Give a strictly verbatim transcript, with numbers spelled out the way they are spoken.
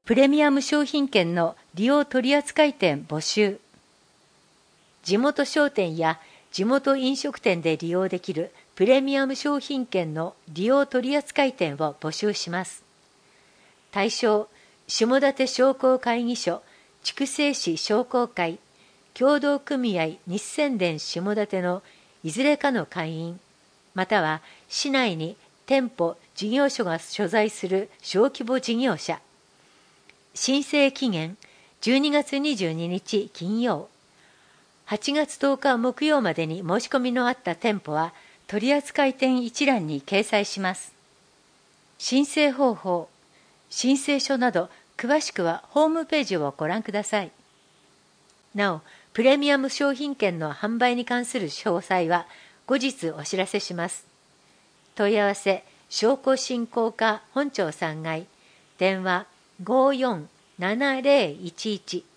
プレミアム商品券の利用取扱店募集。地元商店や地元飲食店で利用できるプレミアム商品券の利用取扱店を募集します。対象、下館商工会議所、筑西市商工会、協同組合日宣電下館のいずれかの会員、または市内に店舗・事業所が所在する小規模事業者。申請期限じゅうにがつにじゅうににち金曜、はちがつとおか木曜までに申し込みのあった店舗は取扱店一覧に掲載します。申請方法、申請書など詳しくはホームページをご覧ください。なお、プレミアム商品券の販売に関する詳細は後日お知らせします。問い合わせ、商工振興課本町さんがい、電話ごーよんななぜろいちいち